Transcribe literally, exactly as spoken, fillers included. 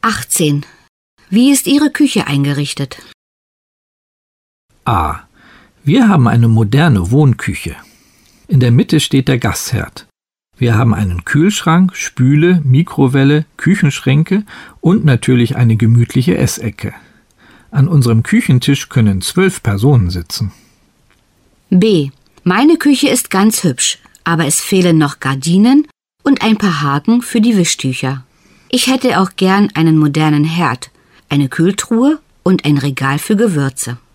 achtzehn. Wie ist Ihre Küche eingerichtet? A. Wir haben eine moderne Wohnküche. In der Mitte steht der Gasherd. Wir haben einen Kühlschrank, Spüle, Mikrowelle, Küchenschränke und natürlich eine gemütliche Essecke. An unserem Küchentisch können zwölf Personen sitzen. B. Meine Küche ist ganz hübsch, aber es fehlen noch Gardinen und ein paar Haken für die Wischtücher. Ich hätte auch gern einen modernen Herd, eine Kühltruhe und ein Regal für Gewürze.